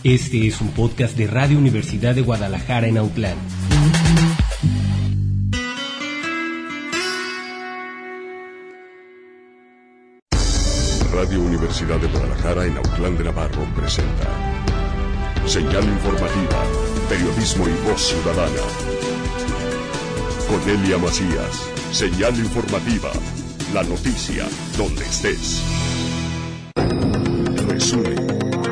Este es un podcast de Radio Universidad de Guadalajara en Autlán. Radio Universidad de Guadalajara en Autlán de Navarro presenta Señal Informativa, Periodismo y Voz Ciudadana. Cornelia Macías, Señal Informativa, la noticia donde estés. Resumen.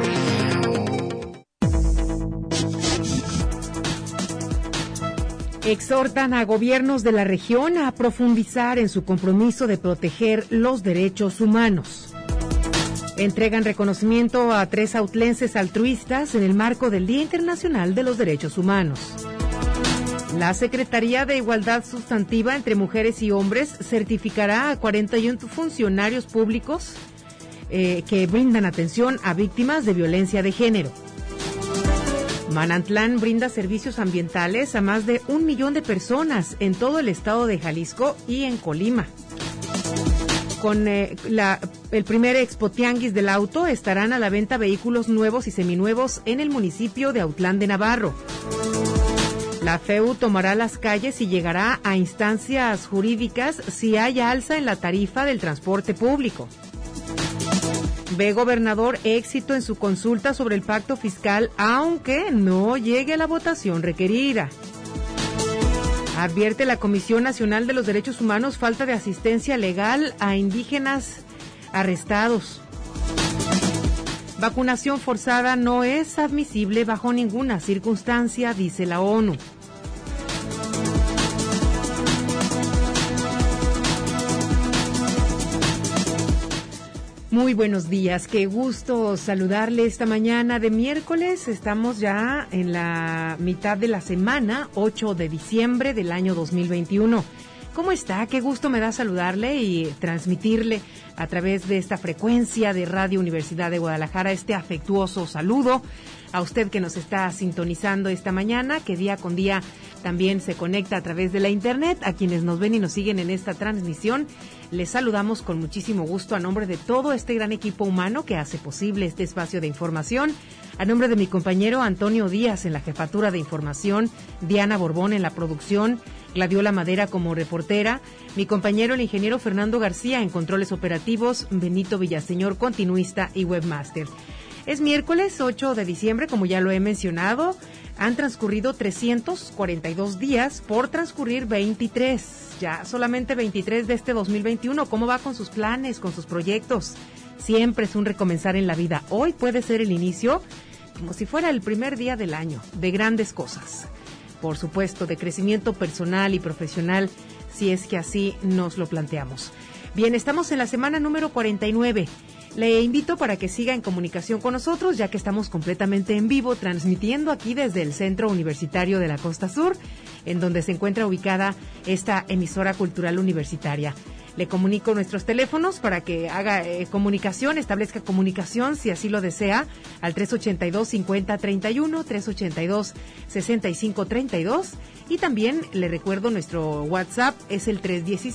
Exhortan a gobiernos de la región a profundizar en su compromiso de proteger los derechos humanos. Entregan reconocimiento a 3 autlenses altruistas en el marco del Día Internacional de los Derechos Humanos. La Secretaría de Igualdad Sustantiva entre Mujeres y Hombres certificará a 41 funcionarios públicos que brindan atención a víctimas de violencia de género. Manantlán brinda servicios ambientales a más de 1 millón de personas en todo el estado de Jalisco y en Colima. Con el primer Expo Tianguis del Auto estarán a la venta vehículos nuevos y seminuevos en el municipio de Autlán de Navarro. La FEU tomará las calles y llegará a instancias jurídicas si hay alza en la tarifa del transporte público. Ve gobernador éxito en su consulta sobre el pacto fiscal, aunque no llegue a la votación requerida. Advierte la Comisión Nacional de los Derechos Humanos falta de asistencia legal a indígenas arrestados. Vacunación forzada no es admisible bajo ninguna circunstancia, dice la ONU. Muy buenos días, qué gusto saludarle esta mañana de miércoles. Estamos ya en la mitad de la semana, 8 de diciembre del año 2021. ¿Cómo está? Qué gusto me da saludarle y transmitirle a través de esta frecuencia de Radio Universidad de Guadalajara este afectuoso saludo a usted que nos está sintonizando esta mañana, que día con día también se conecta a través de la internet. A quienes nos ven y nos siguen en esta transmisión, les saludamos con muchísimo gusto a nombre de todo este gran equipo humano que hace posible este espacio de información. A nombre de mi compañero Antonio Díaz en la jefatura de información, Diana Borbón en la producción, Gladiola Madera como reportera, mi compañero el ingeniero Fernando García en controles operativos, Benito Villaseñor continuista y webmaster. Es miércoles 8 de diciembre, como ya lo he mencionado. Han transcurrido 342 días por transcurrir 23. Ya solamente 23 de este 2021. ¿Cómo va con sus planes, con sus proyectos? Siempre es un recomenzar en la vida. Hoy puede ser el inicio, como si fuera el primer día del año, de grandes cosas. Por supuesto, de crecimiento personal y profesional, si es que así nos lo planteamos. Bien, estamos en la semana número 49. Le invito para que siga en comunicación con nosotros, ya que estamos completamente en vivo, transmitiendo aquí desde el Centro Universitario de la Costa Sur, en donde se encuentra ubicada esta emisora cultural universitaria. Le comunico nuestros teléfonos para que haga comunicación, establezca comunicación, si así lo desea, al 382-5031, 382-6532. Y también le recuerdo nuestro WhatsApp, es el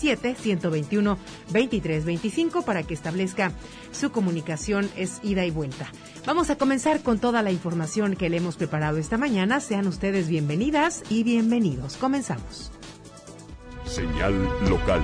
317-121-2325, para que establezca su comunicación, es ida y vuelta. Vamos a comenzar con toda la información que le hemos preparado esta mañana. Sean ustedes bienvenidas y bienvenidos. Comenzamos. Señal local.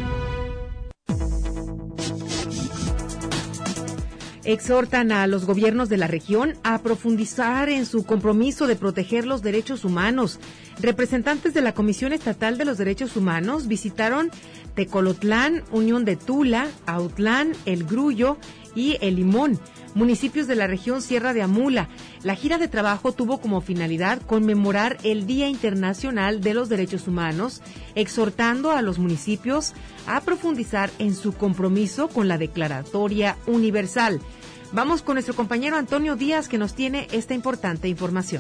Exhortan a los gobiernos de la región a profundizar en su compromiso de proteger los derechos humanos. Representantes de la Comisión Estatal de los Derechos Humanos visitaron Tecolotlán, Unión de Tula, Autlán, El Grullo y El Limón, municipios de la región Sierra de Amula. La gira de trabajo tuvo como finalidad conmemorar el Día Internacional de los Derechos Humanos, exhortando a los municipios a profundizar en su compromiso con la Declaratoria Universal. Vamos con nuestro compañero Antonio Díaz, que nos tiene esta importante información.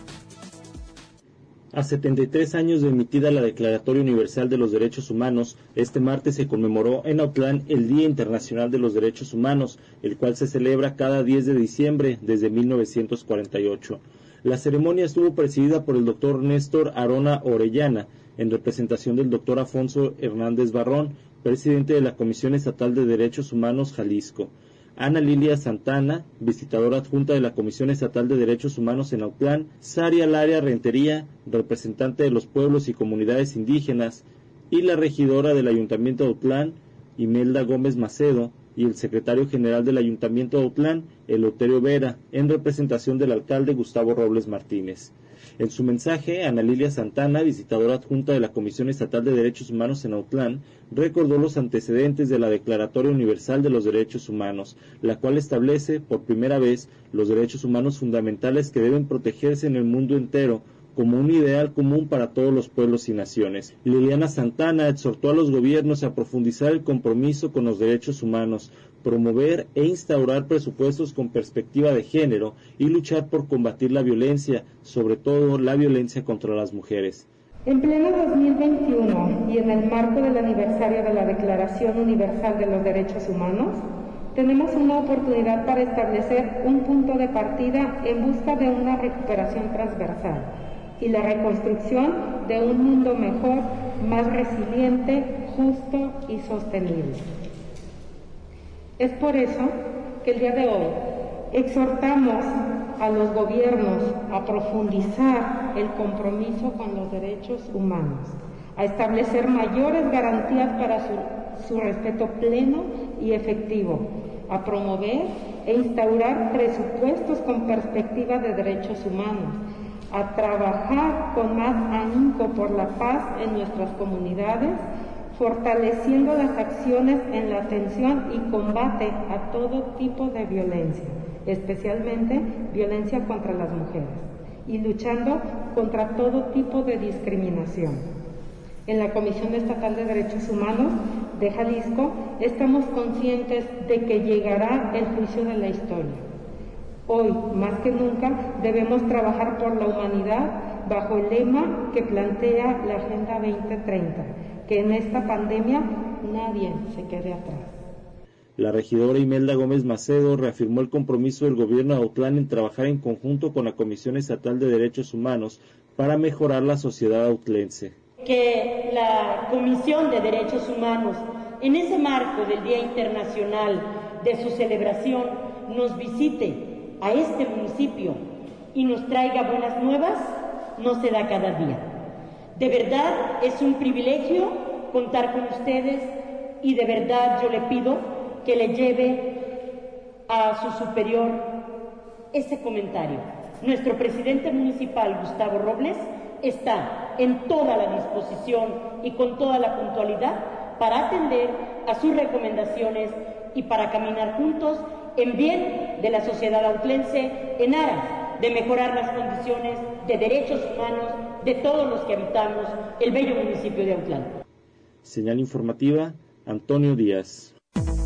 A 73 años de emitida la Declaratoria Universal de los Derechos Humanos, este martes se conmemoró en Autlán el Día Internacional de los Derechos Humanos, el cual se celebra cada 10 de diciembre desde 1948. La ceremonia estuvo presidida por el doctor Néstor Arona Orellana, en representación del doctor Afonso Hernández Barrón, presidente de la Comisión Estatal de Derechos Humanos Jalisco. Ana Lilia Santana, visitadora adjunta de la Comisión Estatal de Derechos Humanos en Autlán, Saria Laria Rentería, representante de los pueblos y comunidades indígenas, y la regidora del Ayuntamiento de Autlán, Imelda Gómez Macedo, y el secretario general del Ayuntamiento de Autlán, Eleuterio Vera, en representación del alcalde Gustavo Robles Martínez. En su mensaje, Ana Lilia Santana, visitadora adjunta de la Comisión Estatal de Derechos Humanos en Autlán, recordó los antecedentes de la Declaratoria Universal de los Derechos Humanos, la cual establece, por primera vez, los derechos humanos fundamentales que deben protegerse en el mundo entero, como un ideal común para todos los pueblos y naciones. Liliana Santana exhortó a los gobiernos a profundizar el compromiso con los derechos humanos, promover e instaurar presupuestos con perspectiva de género y luchar por combatir la violencia, sobre todo la violencia contra las mujeres. En pleno 2021 y en el marco del aniversario de la Declaración Universal de los Derechos Humanos, tenemos una oportunidad para establecer un punto de partida en busca de una recuperación transversal y la reconstrucción de un mundo mejor, más resiliente, justo y sostenible. Es por eso que el día de hoy exhortamos a los gobiernos a profundizar el compromiso con los derechos humanos, a establecer mayores garantías para su respeto pleno y efectivo, a promover e instaurar presupuestos con perspectiva de derechos humanos, a trabajar con más ahínco por la paz en nuestras comunidades, fortaleciendo las acciones en la atención y combate a todo tipo de violencia, especialmente violencia contra las mujeres, y luchando contra todo tipo de discriminación. En la Comisión Estatal de Derechos Humanos de Jalisco estamos conscientes de que llegará el juicio de la historia. Hoy, más que nunca, debemos trabajar por la humanidad bajo el lema que plantea la Agenda 2030, que en esta pandemia nadie se quede atrás. La regidora Imelda Gómez Macedo reafirmó el compromiso del gobierno de Autlán en trabajar en conjunto con la Comisión Estatal de Derechos Humanos para mejorar la sociedad autlense. Que la Comisión de Derechos Humanos, en ese marco del Día Internacional de su celebración, nos visite a este municipio y nos traiga buenas nuevas, no se da cada día. De verdad es un privilegio contar con ustedes y de verdad yo le pido que le lleve a su superior ese comentario. Nuestro presidente municipal, Gustavo Robles, está en toda la disposición y con toda la puntualidad para atender a sus recomendaciones y para caminar juntos en bien de la sociedad autlense, en aras de mejorar las condiciones de derechos humanos de todos los que habitamos el bello municipio de Autlán. Señal informativa, Antonio Díaz.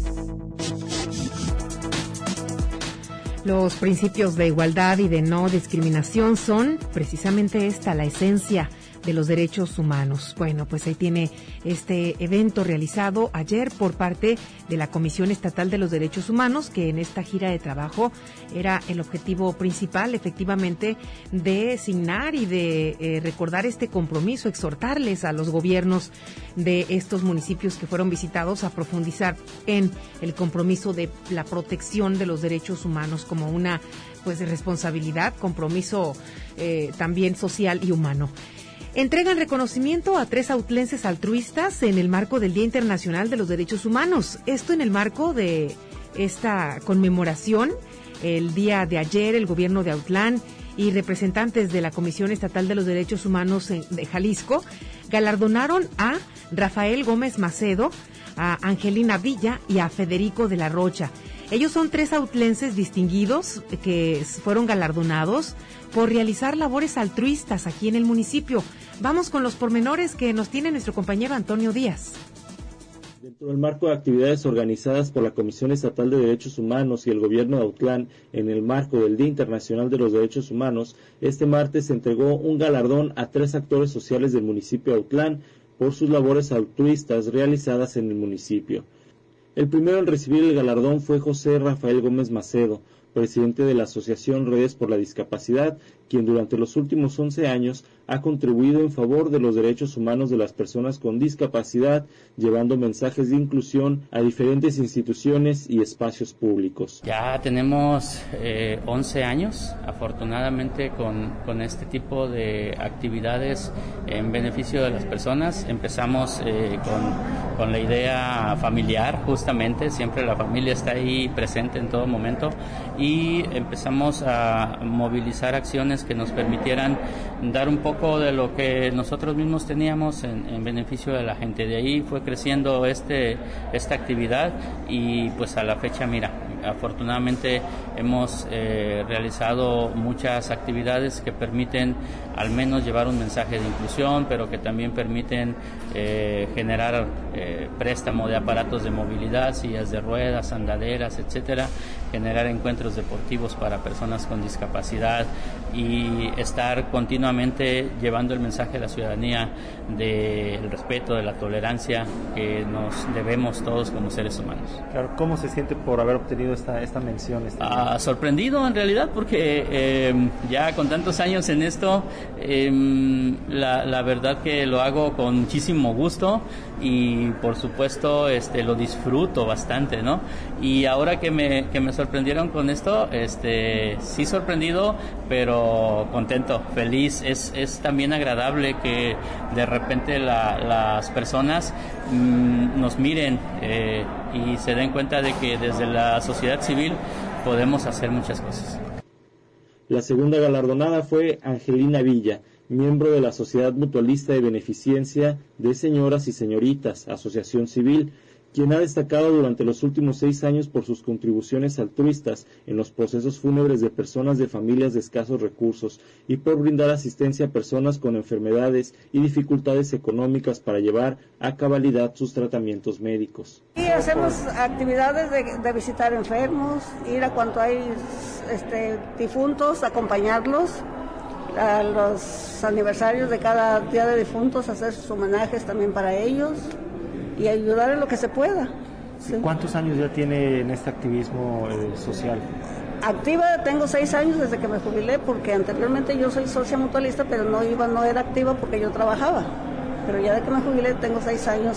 Los principios de igualdad y de no discriminación son precisamente esta, la esencia de los derechos humanos. Bueno, pues ahí tiene este evento realizado ayer por parte de la Comisión Estatal de los Derechos Humanos, que en esta gira de trabajo era el objetivo principal, efectivamente, de signar y de recordar este compromiso, exhortarles a los gobiernos de estos municipios que fueron visitados a profundizar en el compromiso de la protección de los derechos humanos como una, pues, responsabilidad, compromiso también social y humano. Entregan reconocimiento a 3 autlenses altruistas en el marco del Día Internacional de los Derechos Humanos. Esto en el marco de esta conmemoración. El día de ayer, el gobierno de Autlán y representantes de la Comisión Estatal de los Derechos Humanos de Jalisco galardonaron a Rafael Gómez Macedo, a Angelina Villa y a Federico de la Rocha. Ellos son 3 autlenses distinguidos que fueron galardonados por realizar labores altruistas aquí en el municipio. Vamos con los pormenores que nos tiene nuestro compañero Antonio Díaz. Dentro del marco de actividades organizadas por la Comisión Estatal de Derechos Humanos y el Gobierno de Autlán en el marco del Día Internacional de los Derechos Humanos, este martes se entregó un galardón a 3 actores sociales del municipio de Autlán por sus labores altruistas realizadas en el municipio. El primero en recibir el galardón fue José Rafael Gómez Macedo, presidente de la Asociación Redes por la Discapacidad, quien durante los últimos 11 años ha contribuido en favor de los derechos humanos de las personas con discapacidad, llevando mensajes de inclusión a diferentes instituciones y espacios públicos. Ya tenemos 11 años, afortunadamente, con este tipo de actividades en beneficio de las personas. Empezamos con la idea familiar, justamente, siempre la familia está ahí presente en todo momento, y empezamos a movilizar acciones que nos permitieran dar un poco de lo que nosotros mismos teníamos en beneficio de la gente. De ahí fue creciendo esta actividad y pues a la fecha, mira, afortunadamente hemos realizado muchas actividades que permiten al menos llevar un mensaje de inclusión, pero que también permiten generar préstamo de aparatos de movilidad, sillas de ruedas, andaderas, etcétera, generar encuentros deportivos para personas con discapacidad y estar continuamente llevando el mensaje a la ciudadanía del respeto, de la tolerancia que nos debemos todos como seres humanos. Claro, ¿cómo se siente por haber obtenido esta mención? Sorprendido en realidad, porque ya con tantos años en esto, la verdad que lo hago con muchísimo gusto y por supuesto lo disfruto bastante, ¿no? Y ahora que me sorprendieron con esto, sí sorprendido, pero contento, feliz. Es también agradable que de repente las personas nos miren y se den cuenta de que desde la sociedad civil podemos hacer muchas cosas. La segunda galardonada fue Angelina Villa, miembro de la Sociedad Mutualista de Beneficencia de Señoras y Señoritas, Asociación Civil, quien ha destacado durante los últimos 6 años por sus contribuciones altruistas en los procesos fúnebres de personas de familias de escasos recursos y por brindar asistencia a personas con enfermedades y dificultades económicas para llevar a cabalidad sus tratamientos médicos. Y hacemos actividades de visitar enfermos, ir a cuanto hay difuntos, acompañarlos a los aniversarios de cada día de difuntos, hacer sus homenajes también para ellos y ayudar en lo que se pueda. Sí. ¿Cuántos años ya tiene en este activismo social? Activa tengo 6 años desde que me jubilé, porque anteriormente yo soy socia mutualista, pero no era activa porque yo trabajaba. Pero ya de que me jubilé tengo 6 años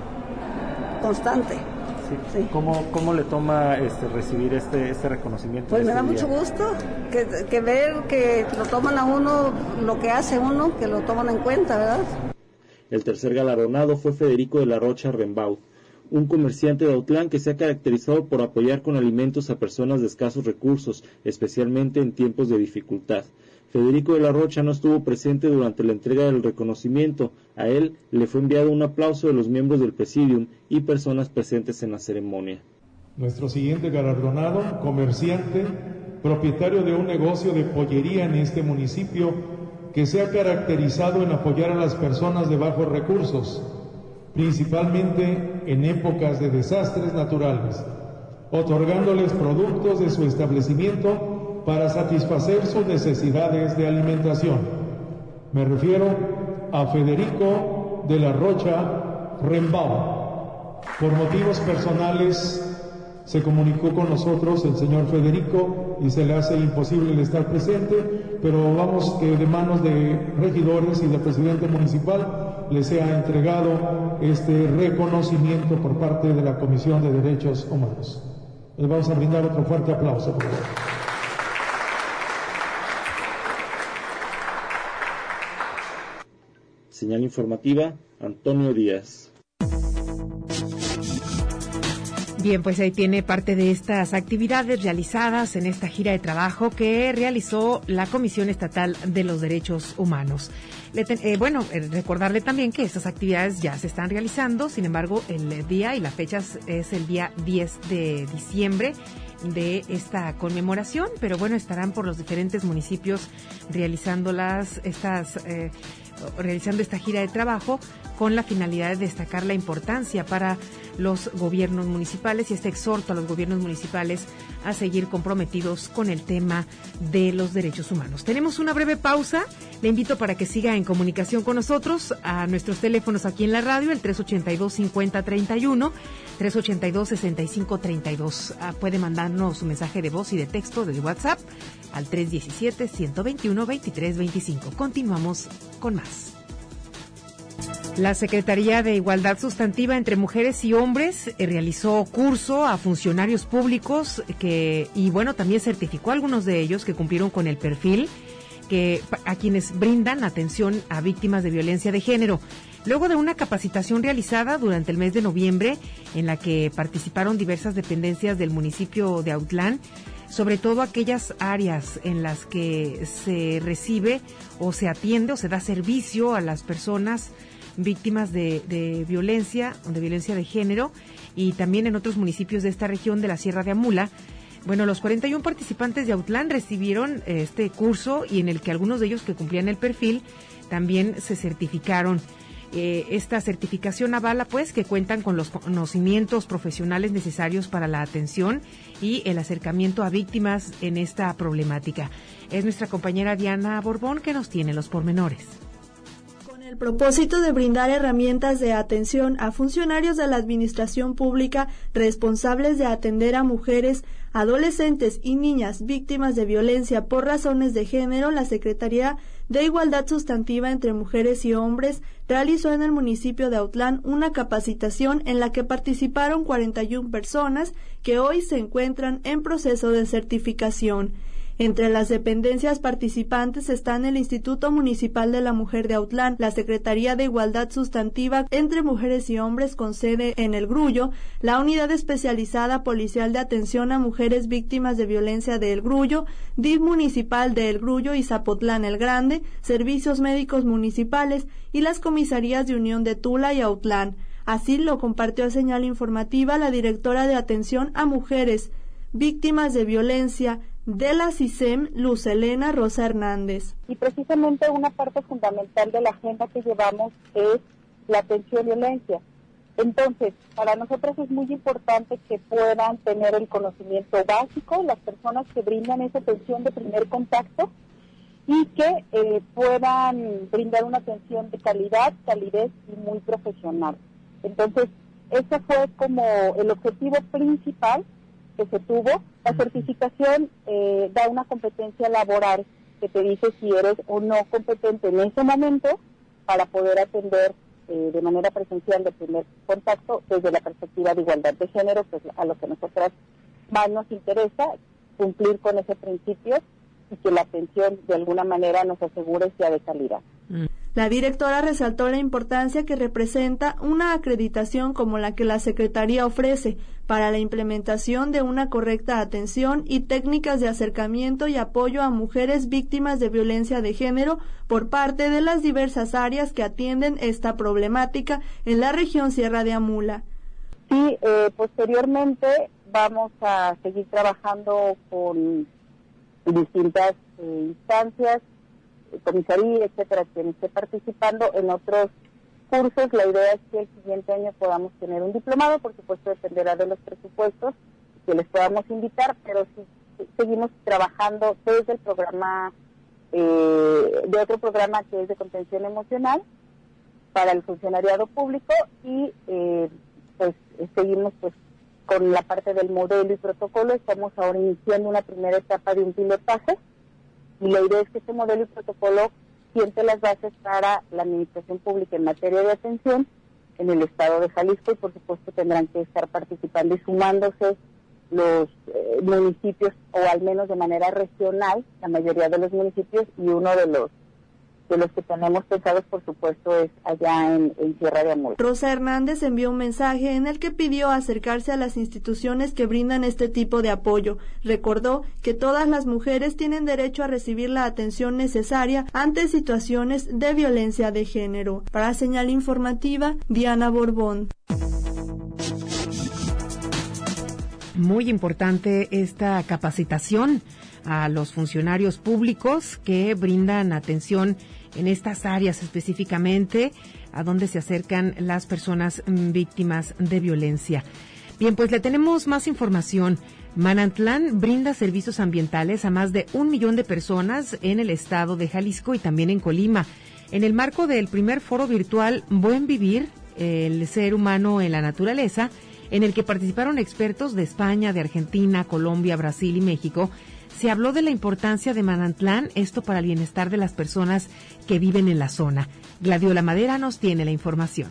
constante. Sí. Sí. ¿Cómo le toma recibir este reconocimiento? Pues me da mucho gusto que ver que lo toman a uno, lo que hace uno, que lo toman en cuenta, ¿verdad? El tercer galardonado fue Federico de la Rocha Rembaud, un comerciante de Autlán que se ha caracterizado por apoyar con alimentos a personas de escasos recursos, especialmente en tiempos de dificultad. Federico de la Rocha no estuvo presente durante la entrega del reconocimiento. A él le fue enviado un aplauso de los miembros del Presidium y personas presentes en la ceremonia. Nuestro siguiente galardonado, comerciante, propietario de un negocio de pollería en este municipio, que se ha caracterizado en apoyar a las personas de bajos recursos, principalmente en épocas de desastres naturales, otorgándoles productos de su establecimiento para satisfacer sus necesidades de alimentación. Me refiero a Federico de la Rocha Rembaud. Por motivos personales se comunicó con nosotros el señor Federico y se le hace imposible el estar presente, pero vamos que de manos de regidores y del presidente municipal le sea entregado este reconocimiento por parte de la Comisión de Derechos Humanos. Les vamos a brindar otro fuerte aplauso, por favor. Señal informativa, Antonio Díaz. Bien, pues ahí tiene parte de estas actividades realizadas en esta gira de trabajo que realizó la Comisión Estatal de los Derechos Humanos. Recordarle también que estas actividades ya se están realizando, sin embargo, el día y la fecha es el día 10 de diciembre de esta conmemoración, pero bueno, estarán por los diferentes municipios realizando estas realizando esta gira de trabajo con la finalidad de destacar la importancia para los gobiernos municipales y este exhorto a los gobiernos municipales a seguir comprometidos con el tema de los derechos humanos. Tenemos una breve pausa. Le invito para que siga en comunicación con nosotros a nuestros teléfonos aquí en la radio, el 382-5031, 382-6532. Puede mandarnos un mensaje de voz y de texto de WhatsApp al 317-121-2325. Continuamos con más. La Secretaría de Igualdad Sustantiva entre Mujeres y Hombres realizó curso a funcionarios públicos también certificó a algunos de ellos que cumplieron con el perfil a quienes brindan atención a víctimas de violencia de género. Luego de una capacitación realizada durante el mes de noviembre, en la que participaron diversas dependencias del municipio de Autlán, sobre todo aquellas áreas en las que se recibe o se atiende o se da servicio a las personas víctimas de violencia de género, y también en otros municipios de esta región de la Sierra de Amula. Bueno, los 41 participantes de Autlán recibieron este curso, y en el que algunos de ellos que cumplían el perfil también se certificaron. Esta certificación avala pues que cuentan con los conocimientos profesionales necesarios para la atención y el acercamiento a víctimas en esta problemática. Es nuestra compañera Diana Borbón que nos tiene los pormenores. El propósito de brindar herramientas de atención a funcionarios de la administración pública responsables de atender a mujeres, adolescentes y niñas víctimas de violencia por razones de género, la Secretaría de Igualdad Sustantiva entre Mujeres y Hombres realizó en el municipio de Autlán una capacitación en la que participaron 41 personas que hoy se encuentran en proceso de certificación. Entre las dependencias participantes están el Instituto Municipal de la Mujer de Autlán, la Secretaría de Igualdad Sustantiva entre Mujeres y Hombres con sede en El Grullo, la Unidad Especializada Policial de Atención a Mujeres Víctimas de Violencia de El Grullo, DIF Municipal de El Grullo y Zapotlán el Grande, Servicios Médicos Municipales y las comisarías de Unión de Tula y Autlán. Así lo compartió a Señal Informativa la directora de Atención a Mujeres Víctimas de Violencia de la CISEM, Luz Elena Rosa Hernández. Y precisamente una parte fundamental de la agenda que llevamos es la atención a violencia. Entonces, para nosotros es muy importante que puedan tener el conocimiento básico las personas que brindan esa atención de primer contacto y que puedan brindar una atención de calidad, calidez y muy profesional. Entonces, ese fue como el objetivo principal que se tuvo. La certificación da una competencia laboral que te dice si eres o no competente en ese momento para poder atender de manera presencial de primer contacto desde la perspectiva de igualdad de género, que es a lo que nosotras más nos interesa, cumplir con ese principio y que la atención de alguna manera nos asegure sea de calidad. La directora resaltó la importancia que representa una acreditación como la que la Secretaría ofrece para la implementación de una correcta atención y técnicas de acercamiento y apoyo a mujeres víctimas de violencia de género por parte de las diversas áreas que atienden esta problemática en la región Sierra de Amula. Sí, posteriormente vamos a seguir trabajando con distintas instancias, comisaría, etcétera, quien esté participando en otros cursos. La idea es que el siguiente año podamos tener un diplomado, por supuesto dependerá de los presupuestos que les podamos invitar, pero sí seguimos trabajando desde el programa, de otro programa que es de contención emocional para el funcionariado público y pues seguimos pues con la parte del modelo y protocolo. Estamos ahora iniciando una primera etapa de un pilotaje y la idea es que este modelo y protocolo siente las bases para la administración pública en materia de atención en el estado de Jalisco, y por supuesto tendrán que estar participando y sumándose los municipios, o al menos de manera regional, la mayoría de los municipios, y uno de los que tenemos pensados, por supuesto, es allá en Sierra de Amula. Rosa Hernández envió un mensaje en el que pidió acercarse a las instituciones que brindan este tipo de apoyo. Recordó que todas las mujeres tienen derecho a recibir la atención necesaria ante situaciones de violencia de género. Para Señal Informativa, Diana Borbón. Muy importante esta capacitación a los funcionarios públicos que brindan atención en estas áreas específicamente a donde se acercan las personas víctimas de violencia. Bien, pues le tenemos más información. Manantlán brinda servicios ambientales a más de 1 millón de personas en el estado de Jalisco y también en Colima. En el marco del primer foro virtual Buen Vivir, el ser humano en la naturaleza, en el que participaron expertos de España, de Argentina, Colombia, Brasil y México, se habló de la importancia de Manantlán, esto para el bienestar de las personas que viven en la zona. Gladiola Madera nos tiene la información.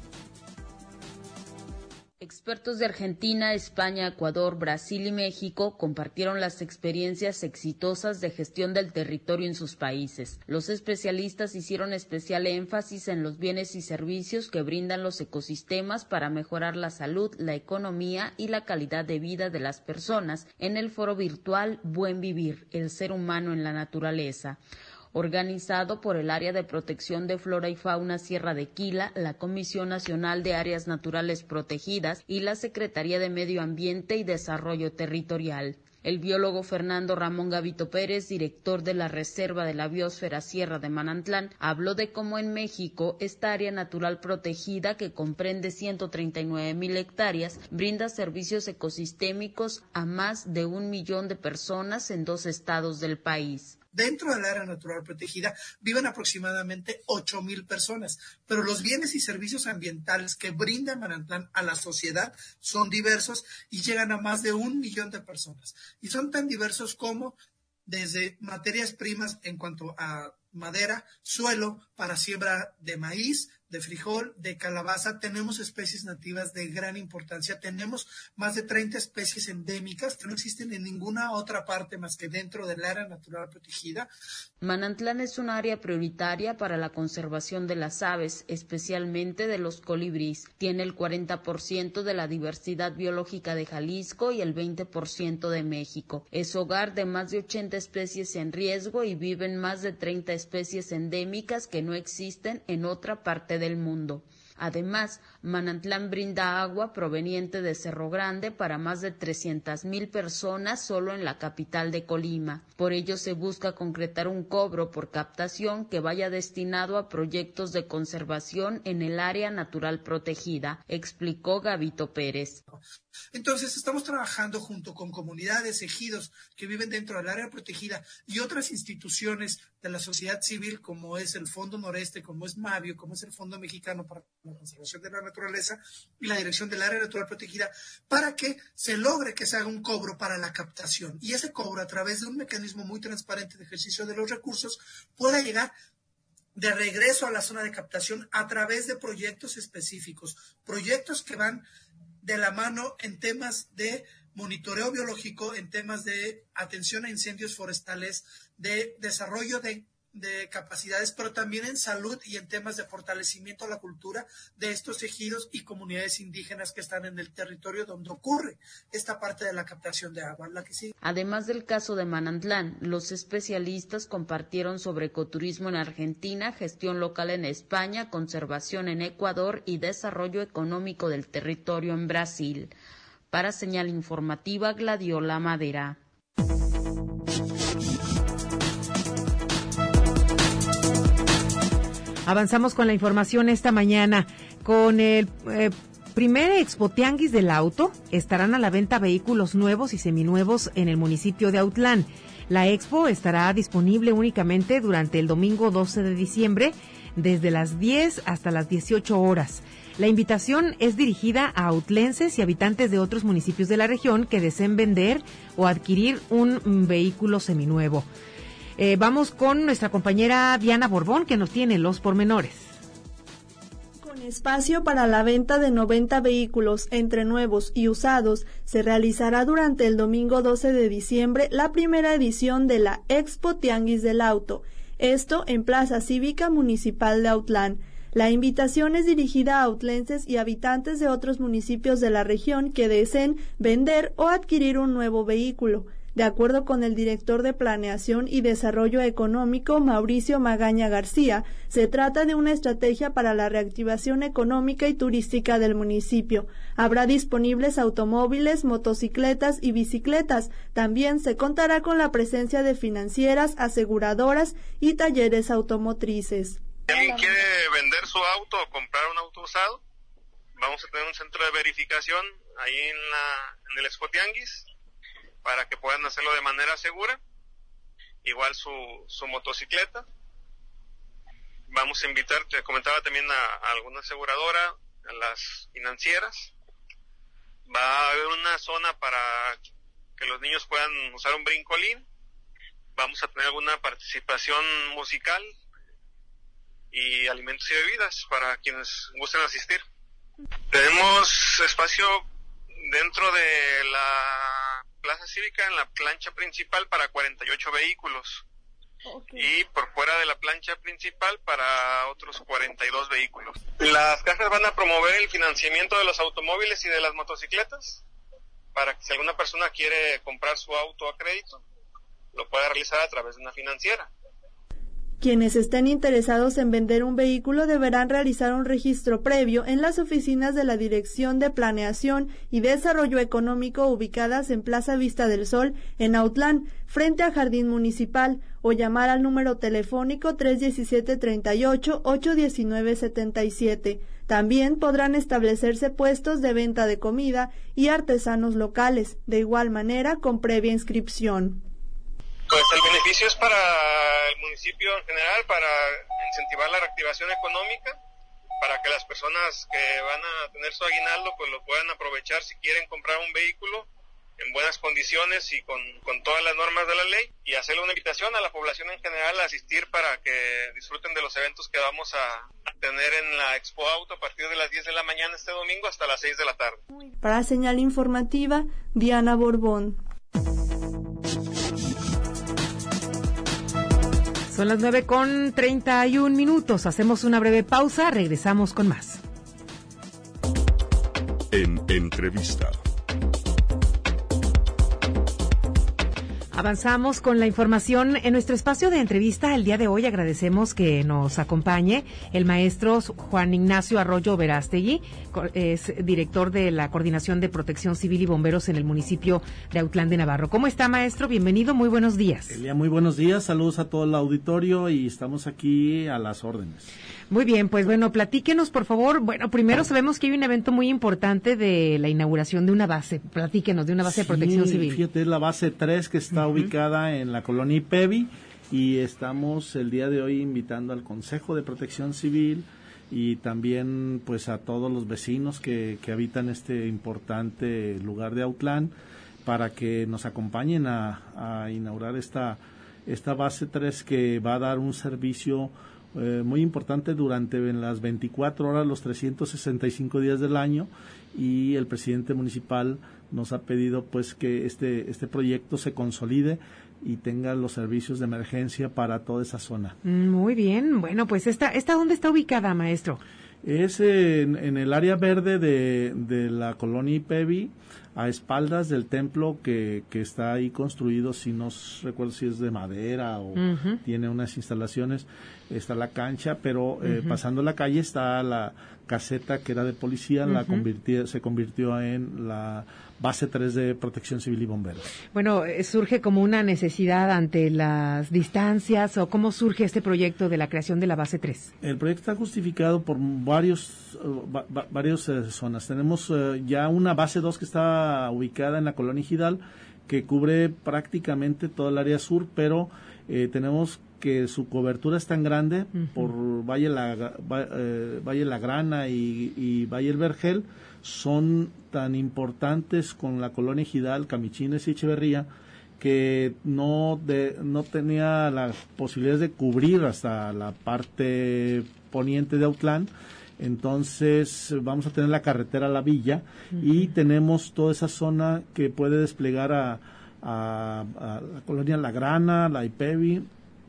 Expertos de Argentina, España, Ecuador, Brasil y México compartieron las experiencias exitosas de gestión del territorio en sus países. Los especialistas hicieron especial énfasis en los bienes y servicios que brindan los ecosistemas para mejorar la salud, la economía y la calidad de vida de las personas en el foro virtual Buen Vivir, el ser humano en la naturaleza. Organizado por el Área de Protección de Flora y Fauna Sierra de Quila, la Comisión Nacional de Áreas Naturales Protegidas y la Secretaría de Medio Ambiente y Desarrollo Territorial. El biólogo Fernando Ramón Gavito Pérez, director de la Reserva de la Biosfera Sierra de Manantlán, habló de cómo en México esta área natural protegida, que comprende 139,000 hectáreas, brinda servicios ecosistémicos a más de 1 millón de personas en 2 estados del país. Dentro del área natural protegida viven aproximadamente 8,000 personas, pero los bienes y servicios ambientales que brinda Manantlán a la sociedad son diversos y llegan a más de 1 millón de personas. Y son tan diversos como desde materias primas en cuanto a madera, suelo para siembra de maíz, de frijol, de calabaza. Tenemos especies nativas de gran importancia. Tenemos más de 30 especies endémicas que no existen en ninguna otra parte más que dentro del área natural protegida. Manantlán es un área prioritaria para la conservación de las aves, especialmente de los colibríes. Tiene el 40% de la diversidad biológica de Jalisco y el 20% de México. Es hogar de más de 80 especies en riesgo y viven más de 30 especies endémicas que no existen en otra parte del mundo. Además, Manantlán brinda agua proveniente de Cerro Grande para más de 300,000 personas solo en la capital de Colima. Por ello se busca concretar un cobro por captación que vaya destinado a proyectos de conservación en el área natural protegida, explicó Gavito Pérez. Entonces estamos trabajando junto con comunidades, ejidos que viven dentro del área protegida y otras instituciones de la sociedad civil, como es el Fondo Noreste, como es Mavio, como es el Fondo Mexicano para la Conservación de la Naturaleza y la Dirección del Área Natural Protegida, para que se logre que se haga un cobro para la captación. Y ese cobro, a través de un mecanismo muy transparente de ejercicio de los recursos, pueda llegar de regreso a la zona de captación a través de proyectos específicos, proyectos que van de la mano en temas de monitoreo biológico, en temas de atención a incendios forestales, de desarrollo de capacidades, pero también en salud y en temas de fortalecimiento a la cultura de estos ejidos y comunidades indígenas que están en el territorio donde ocurre esta parte de la captación de agua. La que sigue. Además del caso de Manantlán, los especialistas compartieron sobre ecoturismo en Argentina, gestión local en España, conservación en Ecuador y desarrollo económico del territorio en Brasil. Para Señal Informativa, Gladiola Madera. Avanzamos con la información esta mañana. Con el primer Expo Tianguis del Auto, estarán a la venta vehículos nuevos y seminuevos en el municipio de Autlán. La expo estará disponible únicamente durante el domingo 12 de diciembre, desde las 10 hasta las 18 horas. La invitación es dirigida a autlenses y habitantes de otros municipios de la región que deseen vender o adquirir un vehículo seminuevo. Vamos con nuestra compañera Diana Borbón, que nos tiene los pormenores. Con espacio para la venta de 90 vehículos entre nuevos y usados, se realizará durante el domingo 12 de diciembre la primera edición de la Expo Tianguis del Auto, esto en Plaza Cívica Municipal de Autlán. La invitación es dirigida a autlenses y habitantes de otros municipios de la región que deseen vender o adquirir un nuevo vehículo. De acuerdo con el director de Planeación y Desarrollo Económico, Mauricio Magaña García, se trata de una estrategia para la reactivación económica y turística del municipio. Habrá disponibles automóviles, motocicletas y bicicletas. También se contará con la presencia de financieras, aseguradoras y talleres automotrices. Si alguien quiere vender su auto o comprar un auto usado, vamos a tener un centro de verificación ahí en el Expo Tianguis, para que puedan hacerlo de manera segura. Igual su motocicleta. Vamos a invitar, te comentaba también a alguna aseguradora, a las financieras. Va a haber una zona para que los niños puedan usar un brincolín. Vamos a tener alguna participación musical y alimentos y bebidas para quienes gusten asistir. Tenemos espacio dentro de la plaza cívica en la plancha principal para 48 vehículos. Y por fuera de la plancha principal para otros 42 vehículos. Las cajas van a promover el financiamiento de los automóviles y de las motocicletas para que si alguna persona quiere comprar su auto a crédito, lo pueda realizar a través de una financiera. Quienes estén interesados en vender un vehículo deberán realizar un registro previo en las oficinas de la Dirección de Planeación y Desarrollo Económico ubicadas en Plaza Vista del Sol, en Autlán, frente a Jardín Municipal, o llamar al número telefónico 317-38-819-77. También podrán establecerse puestos de venta de comida y artesanos locales, de igual manera con previa inscripción. Pues el beneficio es para el municipio en general, para incentivar la reactivación económica, para que las personas que van a tener su aguinaldo pues lo puedan aprovechar si quieren comprar un vehículo en buenas condiciones y con todas las normas de la ley, y hacerle una invitación a la población en general a asistir para que disfruten de los eventos que vamos a tener en la Expo Auto a partir de las 10 de la mañana este domingo hasta las 6 de la tarde. Para Señal Informativa, Diana Borbón. Son las 9:31. Hacemos una breve pausa, regresamos con más. En entrevista. Avanzamos con la información en nuestro espacio de entrevista. El día de hoy agradecemos que nos acompañe el maestro Juan Ignacio Arroyo Verástegui, es director de la Coordinación de Protección Civil y Bomberos en el municipio de Autlán de Navarro. ¿Cómo está, maestro? Bienvenido, muy buenos días. Elia, muy buenos días, saludos a todo el auditorio y estamos aquí a las órdenes. Muy bien, pues bueno, platíquenos, por favor. Bueno, primero sabemos que hay un evento muy importante de la inauguración de una base. Platíquenos, de una base de protección civil. Fíjate, es la base 3 que está ubicada en la colonia Ipevi, y estamos el día de hoy invitando al Consejo de Protección Civil y también pues a todos los vecinos que habitan este importante lugar de Autlán para que nos acompañen a inaugurar esta base 3 que va a dar un servicio muy importante durante las 24 horas, los 365 días del año, y el presidente municipal nos ha pedido pues que este proyecto se consolide y tenga los servicios de emergencia para toda esa zona. Muy bien, bueno, pues ¿esta dónde está ubicada, maestro? Es en el área verde de la colonia Ipevi, a espaldas del templo que está ahí construido, si no recuerdo si es de madera o tiene unas instalaciones. Está la cancha, pero pasando la calle está la caseta que era de policía, se convirtió en la base 3 de Protección Civil y Bomberos. Bueno, ¿surge como una necesidad ante las distancias o cómo surge este proyecto de la creación de la base 3? El proyecto está justificado por varias zonas. Tenemos ya una base 2 que está ubicada en la colonia Ijidal, que cubre prácticamente todo el área sur, pero tenemos que su cobertura es tan grande por Valle La Grana y Valle El Vergel, son tan importantes con la colonia Ejidal, Camichines y Echeverría, que no tenía las posibilidades de cubrir hasta la parte poniente de Autlán. Entonces vamos a tener la carretera a la villa y tenemos toda esa zona que puede desplegar a la colonia La Grana, la Ipevi,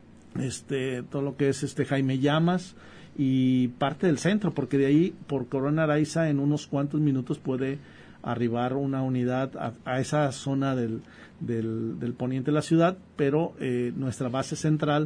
todo lo que es Jaime Llamas y parte del centro, porque de ahí por Corona Araiza en unos cuantos minutos puede arribar una unidad a esa zona del poniente de la ciudad, pero nuestra base central,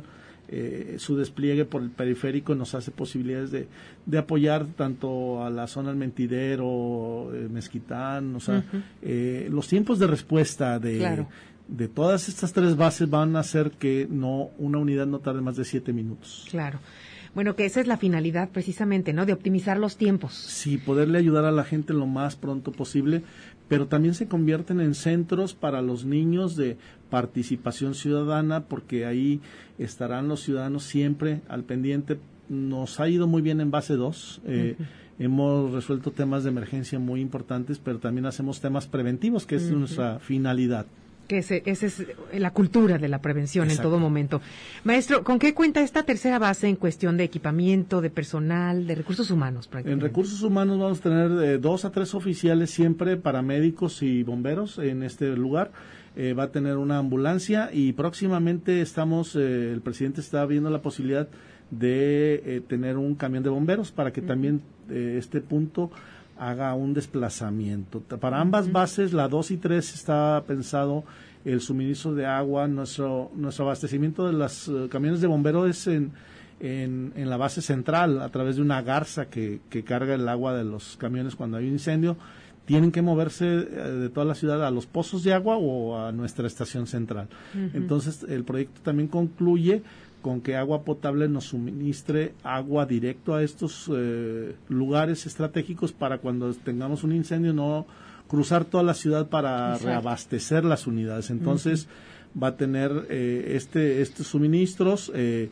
su despliegue por el periférico nos hace posibilidades de apoyar tanto a la zona del Mentidero, Mezquitán, o sea, los tiempos de respuesta de todas estas 3 bases van a hacer que una unidad no tarde más de 7 minutos. Claro. Bueno, que esa es la finalidad precisamente, ¿no? De optimizar los tiempos. Sí, poderle ayudar a la gente lo más pronto posible, pero también se convierten en centros para los niños de participación ciudadana, porque ahí estarán los ciudadanos siempre al pendiente. Nos ha ido muy bien en base 2. Hemos resuelto temas de emergencia muy importantes, pero también hacemos temas preventivos, que es nuestra finalidad. Que esa es la cultura de la prevención. Exacto. En todo momento. Maestro, ¿con qué cuenta esta tercera base en cuestión de equipamiento, de personal, de recursos humanos? En recursos humanos vamos a tener de 2 a 3 oficiales siempre, paramédicos y bomberos en este lugar. Va a tener una ambulancia y próximamente el presidente está viendo la posibilidad de tener un camión de bomberos para que también este punto haga un desplazamiento. Para ambas bases, la 2 y 3, está pensado el suministro de agua. Nuestro abastecimiento de los camiones de bomberos es en la base central, a través de una garza que carga el agua de los camiones cuando hay un incendio. Tienen que moverse de toda la ciudad a los pozos de agua o a nuestra estación central. Entonces, el proyecto también concluye con que Agua Potable nos suministre agua directo a estos lugares estratégicos para cuando tengamos un incendio no cruzar toda la ciudad para reabastecer las unidades. Entonces va a tener estos suministros.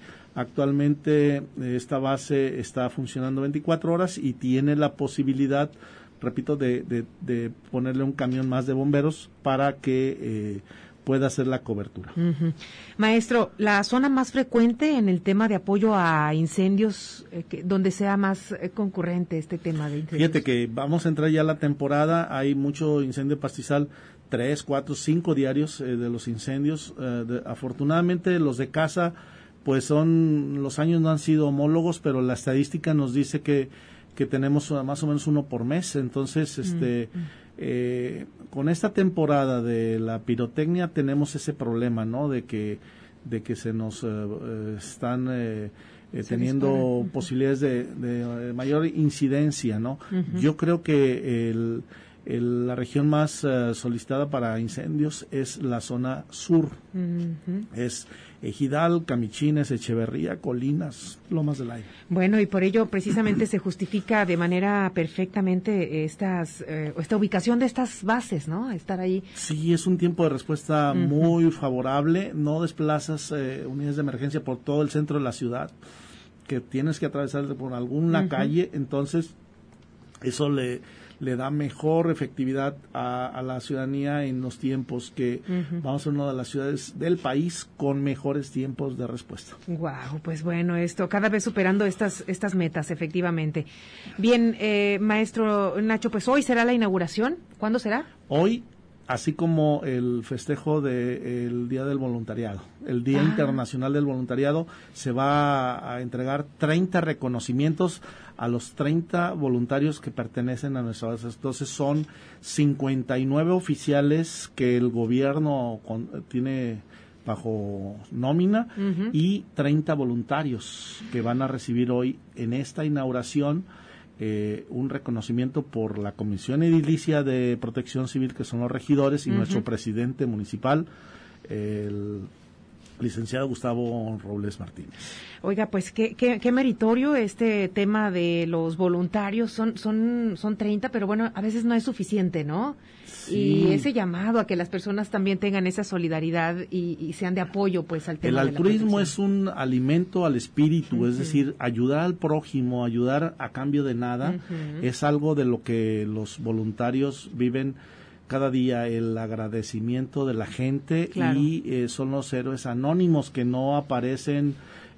Actualmente esta base está funcionando 24 horas y tiene la posibilidad, repito, de ponerle un camión más de bomberos para que pueda hacer la cobertura. Maestro, la zona más frecuente en el tema de apoyo a incendios, donde sea más concurrente este tema de incendios. Fíjate que vamos a entrar ya a la temporada, hay mucho incendio pastizal, 3, 4, 5 diarios de los incendios. Afortunadamente los de casa, pues los años no han sido homólogos, pero la estadística nos dice que tenemos más o menos 1 por mes. Entonces, con esta temporada de la pirotecnia tenemos ese problema, ¿no? De que se nos están teniendo posibilidades de mayor incidencia, ¿no? Yo creo que la región más solicitada para incendios es la zona sur. Es Ejidal, Camichines, Echeverría, Colinas, Lomas del Aire. Bueno, y por ello precisamente se justifica de manera perfectamente esta ubicación de estas bases, ¿no? Estar ahí. Sí, es un tiempo de respuesta muy favorable. No desplazas unidades de emergencia por todo el centro de la ciudad, que tienes que atravesar por alguna calle. Entonces, eso le da mejor efectividad a la ciudadanía en los tiempos que vamos a ser una de las ciudades del país con mejores tiempos de respuesta. Wow, pues bueno, esto cada vez superando estas metas, efectivamente. Bien, maestro Nacho, pues hoy será la inauguración. ¿Cuándo será? Hoy, así como el festejo del Día del Voluntariado, el Día Internacional del Voluntariado, se va a entregar 30 reconocimientos a los 30 voluntarios que pertenecen a nuestra base. Entonces son 59 oficiales que el gobierno tiene bajo nómina y 30 voluntarios que van a recibir hoy en esta inauguración un reconocimiento por la Comisión Edilicia de Protección Civil, que son los regidores, y nuestro presidente municipal, el licenciado Gustavo Robles Martínez. Oiga, pues qué meritorio este tema de los voluntarios. Son 30, pero bueno, a veces no es suficiente, ¿no? Sí. Y ese llamado a que las personas también tengan esa solidaridad y sean de apoyo, pues, al tema. El altruismo es un alimento al espíritu, es decir, ayudar al prójimo, ayudar a cambio de nada, es algo de lo que los voluntarios viven cada día, el agradecimiento de la gente. Claro. Y son los héroes anónimos que no aparecen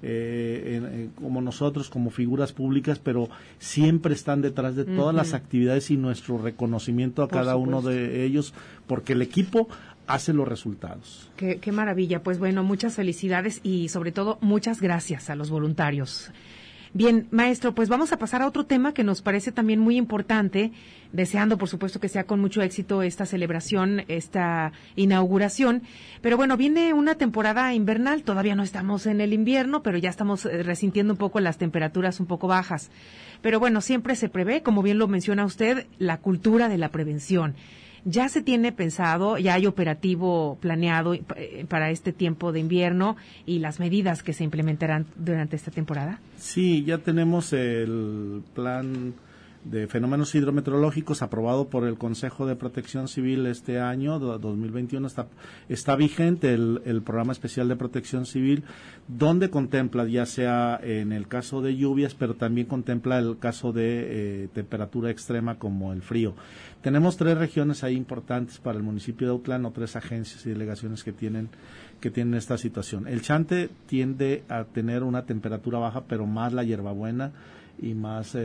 como nosotros, como figuras públicas, pero siempre están detrás de todas las actividades y nuestro reconocimiento a cada uno de ellos, porque el equipo hace los resultados. Qué maravilla. Pues bueno, muchas felicidades y sobre todo muchas gracias a los voluntarios. Bien, maestro, pues vamos a pasar a otro tema que nos parece también muy importante, deseando, por supuesto, que sea con mucho éxito esta celebración, esta inauguración. Pero bueno, viene una temporada invernal, todavía no estamos en el invierno, pero ya estamos resintiendo un poco las temperaturas un poco bajas. Pero bueno, siempre se prevé, como bien lo menciona usted, la cultura de la prevención. ¿Ya se tiene pensado, ya hay operativo planeado para este tiempo de invierno y las medidas que se implementarán durante esta temporada? Sí, ya tenemos el plan de fenómenos hidrometeorológicos aprobado por el Consejo de Protección Civil este año, 2021, está vigente el programa especial de protección civil, donde contempla, ya sea en el caso de lluvias, pero también contempla el caso de temperatura extrema como el frío. Tenemos 3 regiones ahí importantes para el municipio de Autlán, o 3 agencias y delegaciones que tienen esta situación. El Chante tiende a tener una temperatura baja, pero más la hierbabuena y más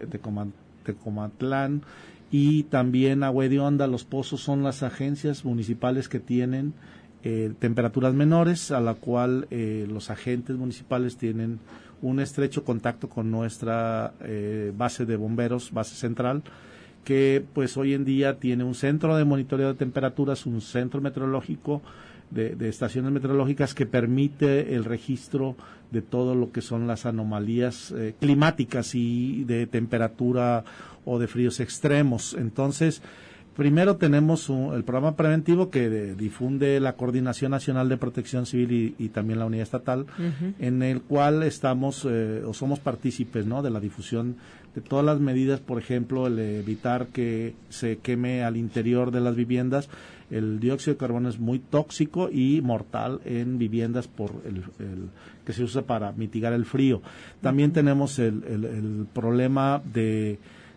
Tecomatlán, y también Agua de Onda. Los Pozos son las agencias municipales que tienen temperaturas menores, a la cual los agentes municipales tienen un estrecho contacto con nuestra base de bomberos, base central, que pues hoy en día tiene un centro de monitoreo de temperaturas, un centro meteorológico de estaciones meteorológicas que permite el registro de todo lo que son las anomalías climáticas y de temperatura o de fríos extremos. Entonces, primero tenemos el programa preventivo que difunde la Coordinación Nacional de Protección Civil y también la Unidad Estatal, en el cual estamos o somos partícipes, ¿no?, de la difusión de todas las medidas, por ejemplo, el evitar que se queme al interior de las viviendas. El dióxido de carbono es muy tóxico y mortal en viviendas por el que se usa para mitigar el frío. También tenemos el problema de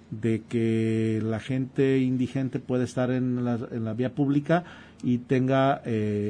que la gente indigente puede estar en la vía pública y tenga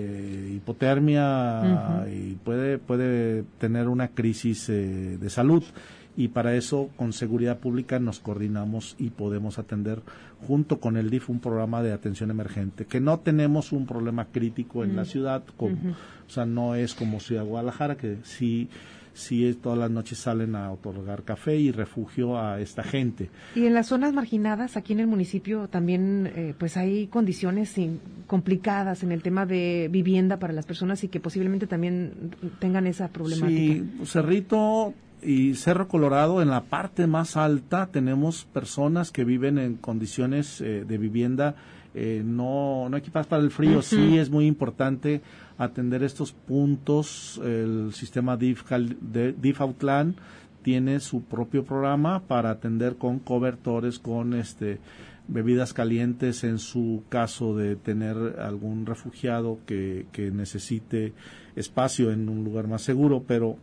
hipotermia y puede tener una crisis de salud. Y para eso, con seguridad pública, nos coordinamos y podemos atender junto con el DIF un programa de atención emergente, que no tenemos un problema crítico en la ciudad, o sea, no es como Ciudad Guadalajara, que sí todas las noches salen a otorgar café y refugio a esta gente. Y en las zonas marginadas, aquí en el municipio, también pues hay condiciones complicadas en el tema de vivienda para las personas y que posiblemente también tengan esa problemática. Sí, Cerrito y Cerro Colorado, en la parte más alta tenemos personas que viven en condiciones de vivienda no equipadas para el frío. Sí es muy importante atender estos puntos. El sistema DIF Autlán tiene su propio programa para atender con cobertores, con bebidas calientes en su caso de tener algún refugiado que necesite espacio en un lugar más seguro. Pero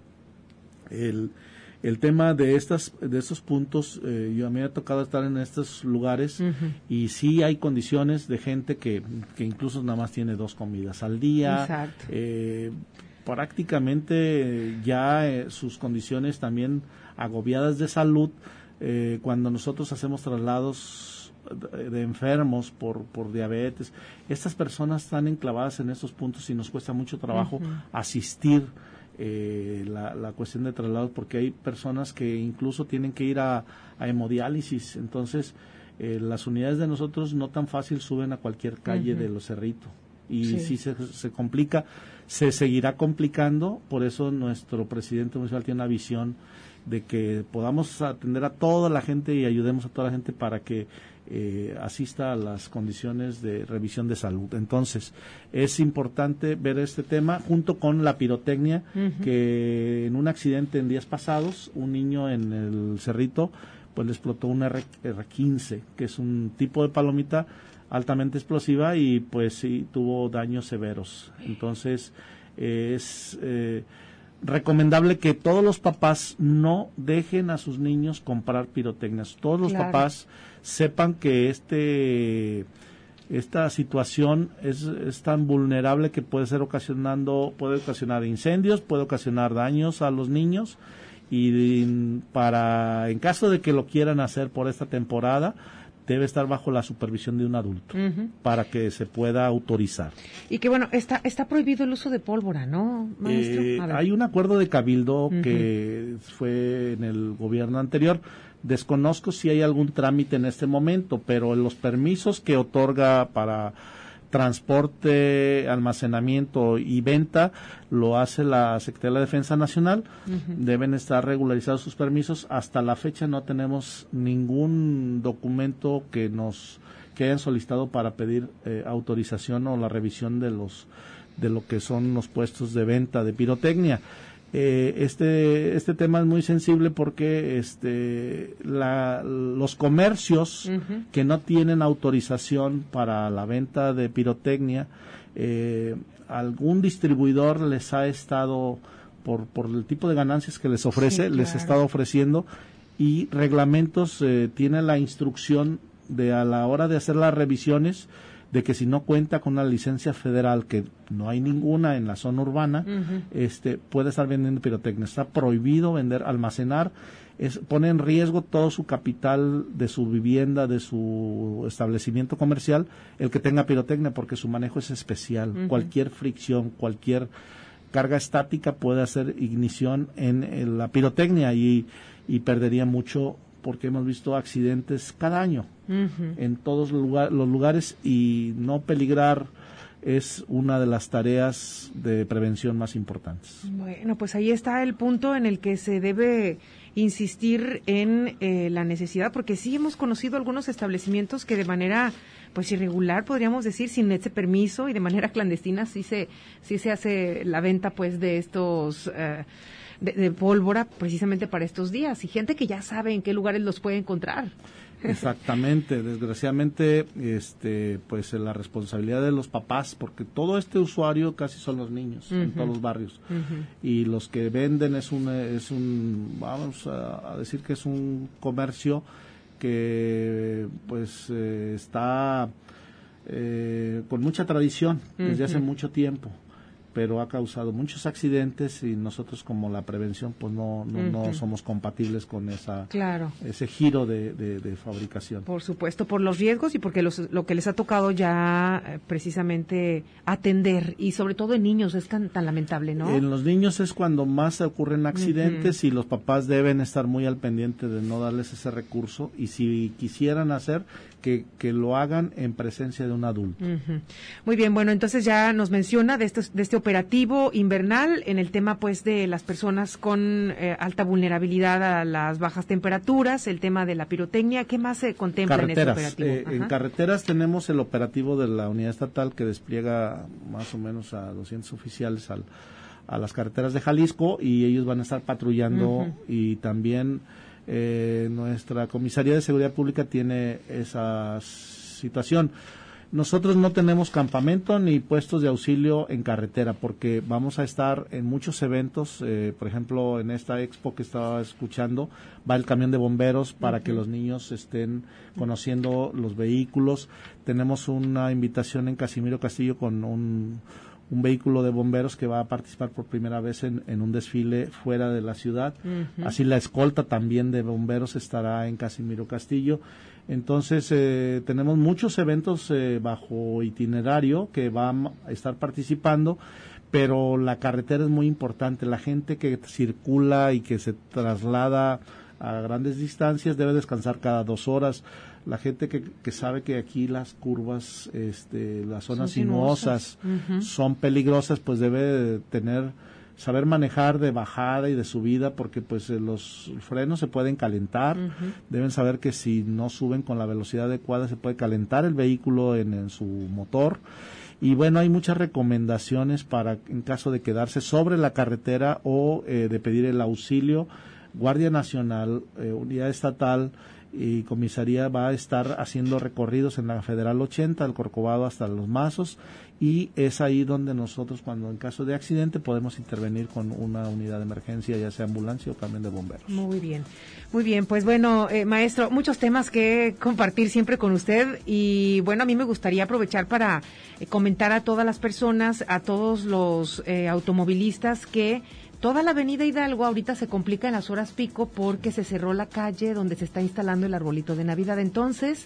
el tema de estos puntos, a mí me ha tocado estar en estos lugares y sí hay condiciones de gente que incluso nada más tiene 2 comidas al día. Exacto. Prácticamente ya sus condiciones también agobiadas de salud. Cuando nosotros hacemos traslados de enfermos por diabetes, estas personas están enclavadas en estos puntos y nos cuesta mucho trabajo asistir la cuestión de traslados, porque hay personas que incluso tienen que ir a hemodiálisis. Entonces las unidades de nosotros no tan fácil suben a cualquier calle de Los Cerritos y sí se complica, se seguirá complicando. Por eso nuestro presidente municipal tiene una visión de que podamos atender a toda la gente y ayudemos a toda la gente para que asista a las condiciones de revisión de salud. Entonces, es importante ver este tema junto con la pirotecnia, que en un accidente en días pasados, un niño en el Cerrito, pues le explotó un R15, que es un tipo de palomita altamente explosiva y pues sí tuvo daños severos. Entonces, es recomendable que todos los papás no dejen a sus niños comprar pirotecnias. Todos los papás sepan que esta situación es tan vulnerable que puede ocasionar incendios, puede ocasionar daños a los niños, y en caso de que lo quieran hacer por esta temporada, debe estar bajo la supervisión de un adulto para que se pueda autorizar. Y que bueno, está prohibido el uso de pólvora, ¿no, maestro? Hay un acuerdo de cabildo que fue en el gobierno anterior. Desconozco si hay algún trámite en este momento, pero los permisos que otorga para transporte, almacenamiento y venta lo hace la Secretaría de la Defensa Nacional. Deben estar regularizados sus permisos. Hasta la fecha no tenemos ningún documento que hayan solicitado para pedir autorización o la revisión de lo que son los puestos de venta de pirotecnia. Este tema es muy sensible porque los comercios que no tienen autorización para la venta de pirotecnia, algún distribuidor les ha estado, por el tipo de ganancias que les ofrece, les ha estado ofreciendo, y reglamentos tienen la instrucción de, a la hora de hacer las revisiones, de que si no cuenta con una licencia federal, que no hay ninguna en la zona urbana, puede estar vendiendo pirotecnia. Está prohibido vender, almacenar, pone en riesgo todo su capital de su vivienda, de su establecimiento comercial, el que tenga pirotecnia, porque su manejo es especial. Cualquier fricción, cualquier carga estática puede hacer ignición en la pirotecnia y perdería mucho, porque hemos visto accidentes cada año en todos los lugares, y no peligrar es una de las tareas de prevención más importantes. Bueno, pues ahí está el punto en el que se debe insistir en la necesidad, porque sí hemos conocido algunos establecimientos que de manera pues irregular, podríamos decir, sin ese permiso y de manera clandestina sí se hace la venta pues de estos de pólvora precisamente para estos días, y gente que ya sabe en qué lugares los puede encontrar. Exactamente, desgraciadamente, pues la responsabilidad de los papás, porque todo usuario casi son los niños en todos los barrios, y los que venden es un vamos a decir que es un comercio que pues está con mucha tradición desde hace mucho tiempo, pero ha causado muchos accidentes, y nosotros, como la prevención, pues no somos compatibles con ese giro de fabricación. Por supuesto, por los riesgos y porque lo que les ha tocado ya precisamente atender, y sobre todo en niños es tan lamentable, ¿no? En los niños es cuando más ocurren accidentes, y los papás deben estar muy al pendiente de no darles ese recurso, y si quisieran hacer, que lo hagan en presencia de un adulto. Muy bien, bueno, entonces ya nos menciona de este operativo invernal en el tema pues de las personas con alta vulnerabilidad a las bajas temperaturas, el tema de la pirotecnia. ¿Qué más se contempla en este operativo? En carreteras tenemos el operativo de la unidad estatal, que despliega más o menos a 200 oficiales a las carreteras de Jalisco, y ellos van a estar patrullando, y también nuestra Comisaría de Seguridad Pública tiene esa situación. Nosotros no tenemos campamento ni puestos de auxilio en carretera, porque vamos a estar en muchos eventos. Por ejemplo, en esta expo que estaba escuchando, va el camión de bomberos para que los niños estén conociendo los vehículos. Tenemos una invitación en Casimiro Castillo con un vehículo de bomberos que va a participar por primera vez en un desfile fuera de la ciudad. Así la escolta también de bomberos estará en Casimiro Castillo. Entonces tenemos muchos eventos bajo itinerario que van a estar participando, pero la carretera es muy importante. La gente que circula y que se traslada a grandes distancias debe descansar cada 2 horas. La gente que sabe que aquí las curvas, las zonas sinuosas son peligrosas, pues debe saber manejar de bajada y de subida, porque pues los frenos se pueden calentar. Deben saber que si no suben con la velocidad adecuada se puede calentar el vehículo en su motor. Y bueno, hay muchas recomendaciones para, en caso de quedarse sobre la carretera o de pedir el auxilio. Guardia Nacional, Unidad Estatal y Comisaría va a estar haciendo recorridos en la Federal 80, del Corcovado hasta Los Mazos, y es ahí donde nosotros, cuando en caso de accidente, podemos intervenir con una unidad de emergencia, ya sea ambulancia o camión de bomberos. Muy bien, pues bueno, maestro, muchos temas que compartir siempre con usted, y bueno, a mí me gustaría aprovechar para comentar a todas las personas, a todos los automovilistas, que toda la avenida Hidalgo ahorita se complica en las horas pico porque se cerró la calle donde se está instalando el arbolito de Navidad. Entonces,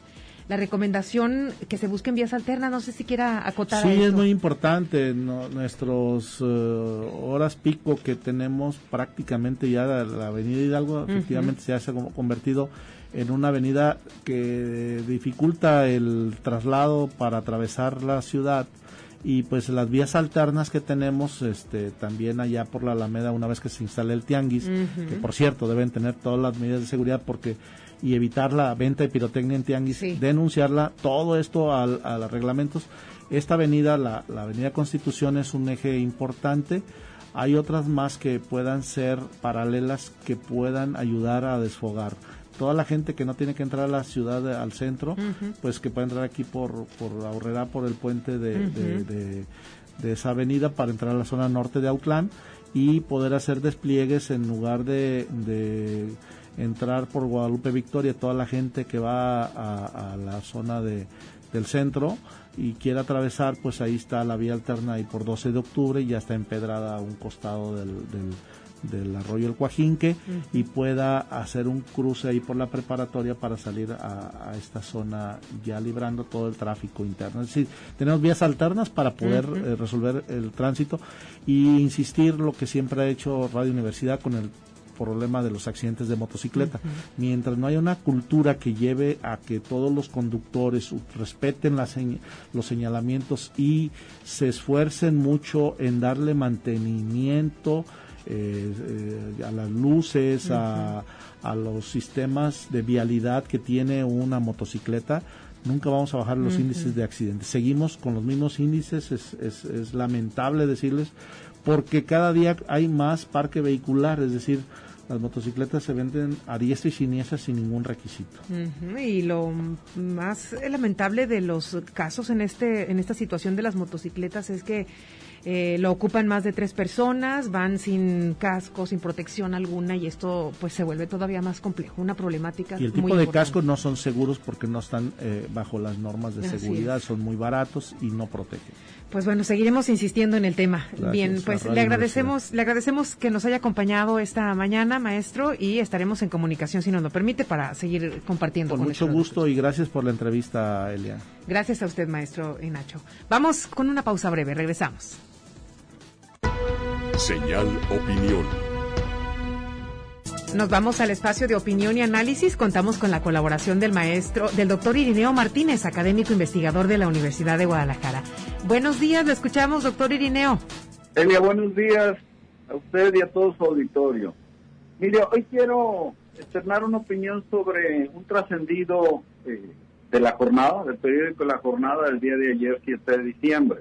la recomendación que se busquen vías alternas. No sé si quiera acotar. Sí, a es muy importante. Nuestros horas pico que tenemos prácticamente ya la avenida Hidalgo, efectivamente se ha convertido en una avenida que dificulta el traslado para atravesar la ciudad. Y pues las vías alternas que tenemos también allá por la Alameda, una vez que se instale el tianguis, que por cierto deben tener todas las medidas de seguridad y evitar la venta de pirotecnia en tianguis, denunciarla, todo esto a los reglamentos. Esta avenida, la avenida Constitución, es un eje importante. Hay otras más que puedan ser paralelas, que puedan ayudar a desfogar. Toda la gente que no tiene que entrar a la ciudad, al centro, pues que puede entrar aquí por Aurrera, por el puente de esa avenida, para entrar a la zona norte de Autlán y poder hacer despliegues en lugar de entrar por Guadalupe Victoria. Toda la gente que va a la zona del centro y quiere atravesar, pues ahí está la vía alterna, ahí por 12 de octubre, y ya está empedrada a un costado del arroyo El Coajinque, y pueda hacer un cruce ahí por la preparatoria para salir a esta zona, ya librando todo el tráfico interno. Es decir, tenemos vías alternas para poder resolver el tránsito, y insistir lo que siempre ha hecho Radio Universidad con el problema de los accidentes de motocicleta. Mientras no haya una cultura que lleve a que todos los conductores respeten los señalamientos y se esfuercen mucho en darle mantenimiento a las luces, a los sistemas de vialidad que tiene una motocicleta, nunca vamos a bajar los índices de accidentes. Seguimos con los mismos índices. Es lamentable decirles, porque cada día hay más parque vehicular, es decir, las motocicletas se venden a diestra y siniestra sin ningún requisito. Y lo más lamentable de los casos en esta situación de las motocicletas es que lo ocupan más de 3 personas, van sin casco, sin protección alguna, y esto pues se vuelve todavía más complejo, una problemática. Y el tipo de cascos no son seguros porque no están bajo las normas de seguridad, son muy baratos y no protegen. Pues bueno, seguiremos insistiendo en el tema. Gracias. Bien, pues le agradecemos que nos haya acompañado esta mañana, maestro, y estaremos en comunicación, si nos lo permite, para seguir compartiendo. Con mucho gusto, y gracias por la entrevista, Elia. Gracias a usted, maestro Nacho. Vamos con una pausa breve, regresamos. Señal Opinión. Nos vamos al espacio de opinión y análisis. Contamos con la colaboración del doctor Irineo Martínez, académico investigador de la Universidad de Guadalajara. Buenos días, lo escuchamos, doctor Irineo. Elia, buenos días a usted y a todo su auditorio. Mire, hoy quiero externar una opinión sobre un trascendido de la jornada, del periódico La Jornada del día de ayer, 7 de diciembre.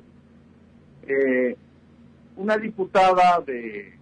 Una diputada del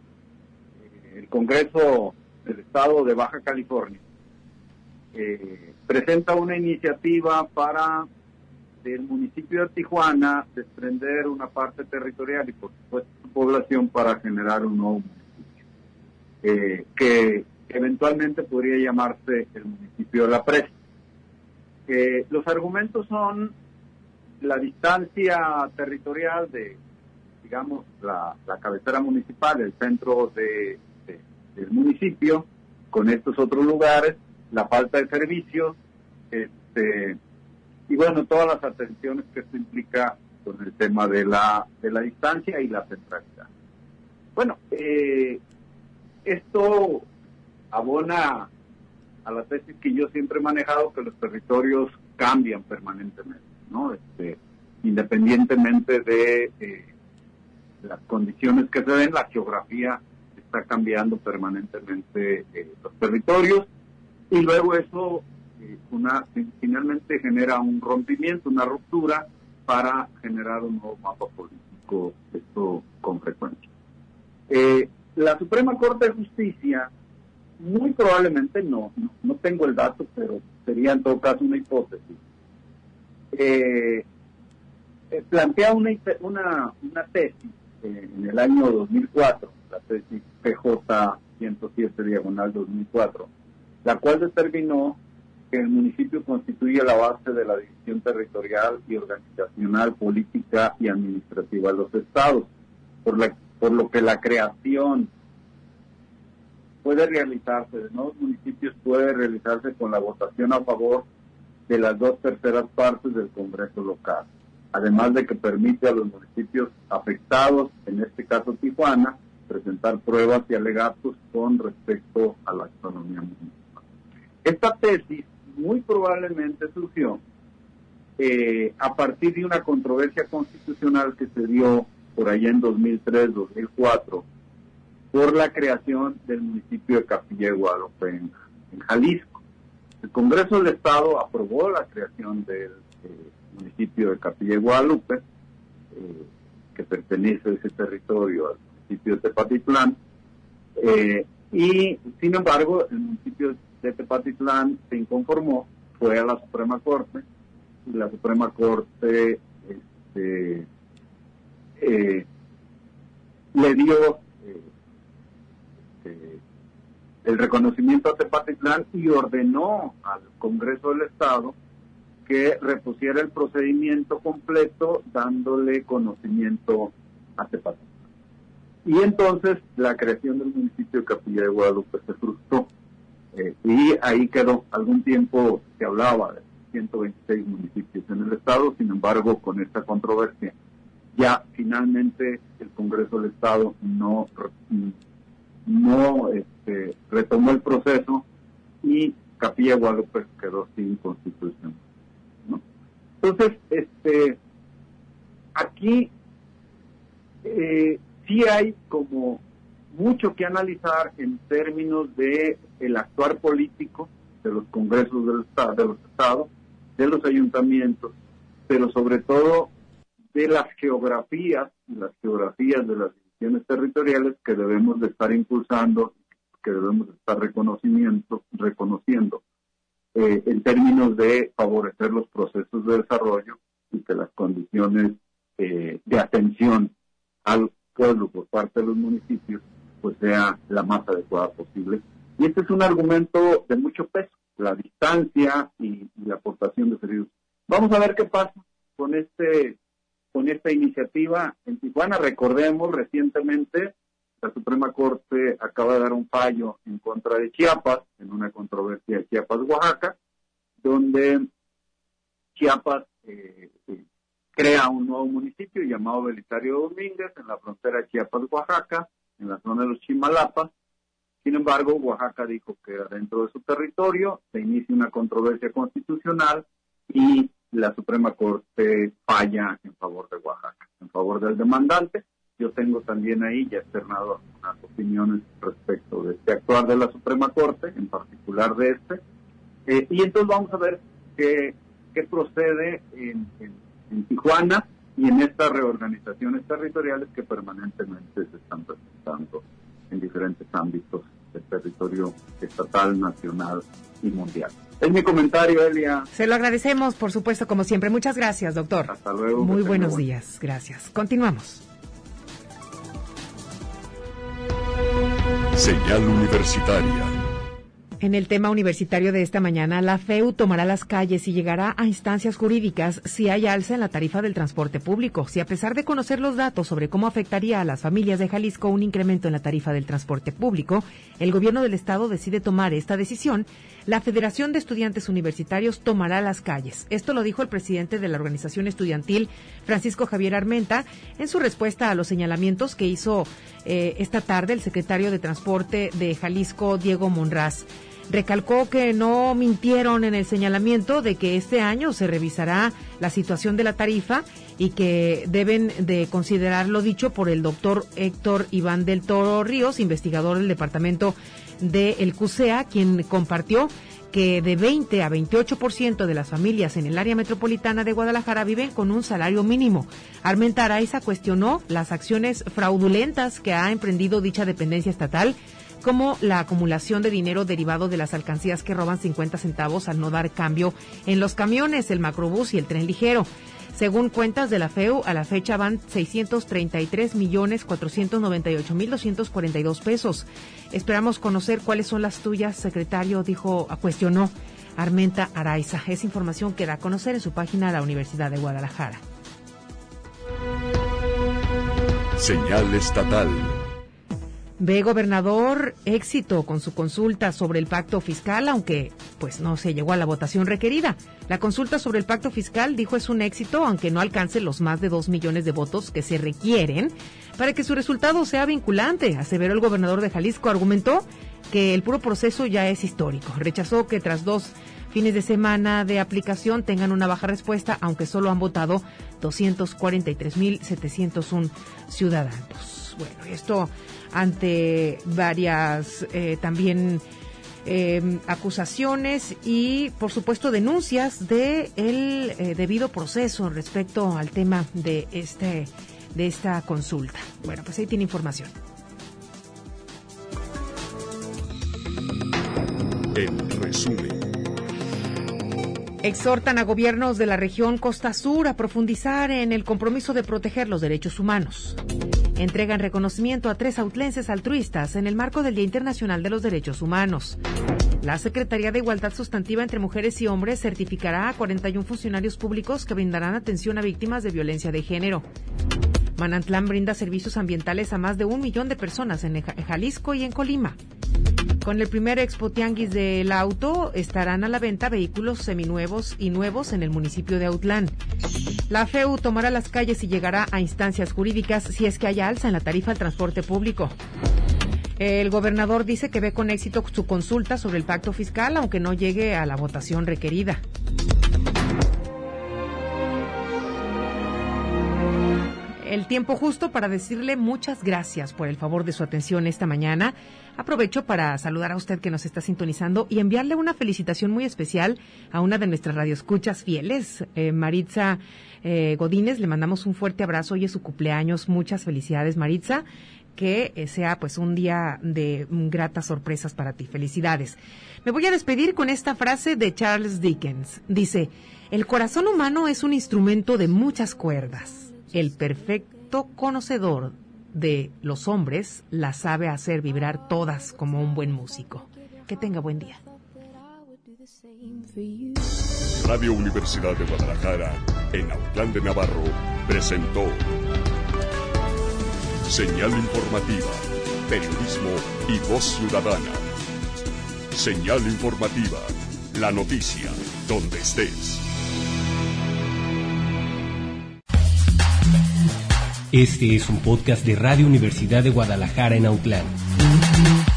Congreso del Estado de Baja California presenta una iniciativa para del municipio de Tijuana desprender una parte territorial y por supuesto su población para generar un nuevo municipio que eventualmente podría llamarse el municipio de La Presa. Los argumentos son la distancia territorial de, digamos, la cabecera municipal, el centro del municipio, con estos otros lugares, la falta de servicios, y bueno, todas las atenciones que esto implica con el tema de la distancia y la centralidad. Bueno, esto abona a la tesis que yo siempre he manejado, que los territorios cambian permanentemente, ¿no? Independientemente de las condiciones que se den, la geografía está cambiando permanentemente los territorios, y luego eso finalmente genera un rompimiento, una ruptura para generar un nuevo mapa político, esto con frecuencia. La Suprema Corte de Justicia, muy probablemente, no tengo el dato, pero sería en todo caso una hipótesis, plantea una tesis en el año 2004, la tesis PJ 107/2004, la cual determinó que el municipio constituye la base de la división territorial y organizacional, política y administrativa de los estados, por lo que la creación puede realizarse de nuevos municipios, puede realizarse con la votación a favor de las 2/3 partes del Congreso local, además de que permite a los municipios afectados, en este caso Tijuana, presentar pruebas y alegatos con respecto a la autonomía municipal. Esta tesis muy probablemente surgió a partir de una controversia constitucional que se dio por allá en 2003-2004 por la creación del municipio de Capilla de Guadalupe en Jalisco. El Congreso del Estado aprobó la creación del municipio de Capilla de Guadalupe, que pertenece a ese territorio al municipio de Tepatitlán, y sin embargo el municipio de Tepatitlán se inconformó, fue a la Suprema Corte, y la Suprema Corte le dio el reconocimiento a Tepatitlán y ordenó al Congreso del Estado que repusiera el procedimiento completo dándole conocimiento a Tepatitlán. Y entonces la creación del municipio de Capilla de Guadalupe se frustró y ahí quedó. Algún tiempo se hablaba de 126 municipios en el Estado, sin embargo con esta controversia ya finalmente el Congreso del Estado no retomó el proceso y Capilla de Guadalupe quedó sin constitución, ¿no? Entonces, aquí sí hay como mucho que analizar en términos de el actuar político de los congresos del Estado, de los estados, de los ayuntamientos, pero sobre todo de las geografías y las geografías de las divisiones territoriales que debemos de estar impulsando, que debemos de estar reconociendo en términos de favorecer los procesos de desarrollo y que las condiciones de atención al pueblo por parte de los municipios pues sea la más adecuada posible. Y este es un argumento de mucho peso, la distancia y la aportación de servicios. Vamos a ver qué pasa con esta iniciativa en Tijuana. Recordemos, recientemente la Suprema Corte acaba de dar un fallo en contra de Chiapas, en una controversia de Chiapas-Oaxaca, donde Chiapas crea un nuevo municipio llamado Belisario Domínguez en la frontera de Chiapas-Oaxaca, en la zona de los Chimalapas. Sin embargo, Oaxaca dijo que dentro de su territorio se inicia una controversia constitucional y la Suprema Corte falla en favor de Oaxaca, en favor del demandante. Yo tengo también ahí ya externado algunas opiniones respecto de este actuar de la Suprema Corte, en particular de y entonces vamos a ver qué procede en Tijuana y en estas reorganizaciones territoriales que permanentemente se están presentando en diferentes ámbitos del territorio estatal, nacional y mundial. Es mi comentario, Elia. Se lo agradecemos, por supuesto, como siempre. Muchas gracias, doctor. Hasta luego. Muy buenos días. Gracias. Continuamos. Señal Universitaria. En el tema universitario de esta mañana, la FEU tomará las calles y llegará a instancias jurídicas si hay alza en la tarifa del transporte público. Si a pesar de conocer los datos sobre cómo afectaría a las familias de Jalisco un incremento en la tarifa del transporte público, el gobierno del estado decide tomar esta decisión, la Federación de Estudiantes Universitarios tomará las calles. Esto lo dijo el presidente de la organización estudiantil, Francisco Javier Armenta, en su respuesta a los señalamientos que hizo esta tarde el secretario de Transporte de Jalisco, Diego Monraz. Recalcó que no mintieron en el señalamiento de que este año se revisará la situación de la tarifa y que deben de considerar lo dicho por el doctor Héctor Iván del Toro Ríos, investigador del departamento del CUSEA, quien compartió que de 20 a 28% de las familias en el área metropolitana de Guadalajara viven con un salario mínimo. Armenta Araiza cuestionó las acciones fraudulentas que ha emprendido dicha dependencia estatal, como la acumulación de dinero derivado de las alcancías que roban 50 centavos al no dar cambio en los camiones, el macrobús y el tren ligero. Según cuentas de la FEU, a la fecha van 633.498.242 pesos. Esperamos conocer cuáles son las tuyas, secretario, cuestionó Armenta Araiza. Esa información que da a conocer en su página de la Universidad de Guadalajara. Señal estatal. Ve gobernador éxito con su consulta sobre el pacto fiscal, aunque pues no se llegó a la votación requerida. La consulta sobre el pacto fiscal, dijo, es un éxito, aunque no alcance los más de 2 millones de votos que se requieren para que su resultado sea vinculante, aseveró el gobernador de Jalisco. Argumentó que el puro proceso ya es histórico. Rechazó que tras 2 fines de semana de aplicación tengan una baja respuesta, aunque solo han votado 243,701 ciudadanos. Bueno, esto ante varias también acusaciones y, por supuesto, denuncias de el debido proceso respecto al tema de esta consulta. Bueno, pues ahí tiene información. En resumen. Exhortan a gobiernos de la región Costa Sur a profundizar en el compromiso de proteger los derechos humanos. Entregan reconocimiento a 3 autlenses altruistas en el marco del Día Internacional de los Derechos Humanos. La Secretaría de Igualdad Sustantiva entre Mujeres y Hombres certificará a 41 funcionarios públicos que brindarán atención a víctimas de violencia de género. Manantlán brinda servicios ambientales a más de 1 millón de personas en Jalisco y en Colima. Con el primer Expo Tianguis del Auto estarán a la venta vehículos seminuevos y nuevos en el municipio de Autlán. La FEU tomará las calles y llegará a instancias jurídicas si es que haya alza en la tarifa al transporte público. El gobernador dice que ve con éxito su consulta sobre el pacto fiscal, aunque no llegue a la votación requerida. El tiempo justo para decirle muchas gracias por el favor de su atención esta mañana. Aprovecho para saludar a usted que nos está sintonizando y enviarle una felicitación muy especial a una de nuestras radioescuchas fieles, Maritza Godínez. Le mandamos un fuerte abrazo, hoy es su cumpleaños. Muchas felicidades, Maritza. Que sea pues un día de gratas sorpresas para ti. Felicidades. Me voy a despedir con esta frase de Charles Dickens. Dice: el corazón humano es un instrumento de muchas cuerdas. El perfecto conocedor de los hombres las sabe hacer vibrar todas como un buen músico. Que tenga buen día. Radio Universidad de Guadalajara, en Autlán de Navarro, presentó Señal Informativa, Periodismo y Voz Ciudadana. Señal Informativa, la noticia, donde estés. Este es un podcast de Radio Universidad de Guadalajara en Autlán.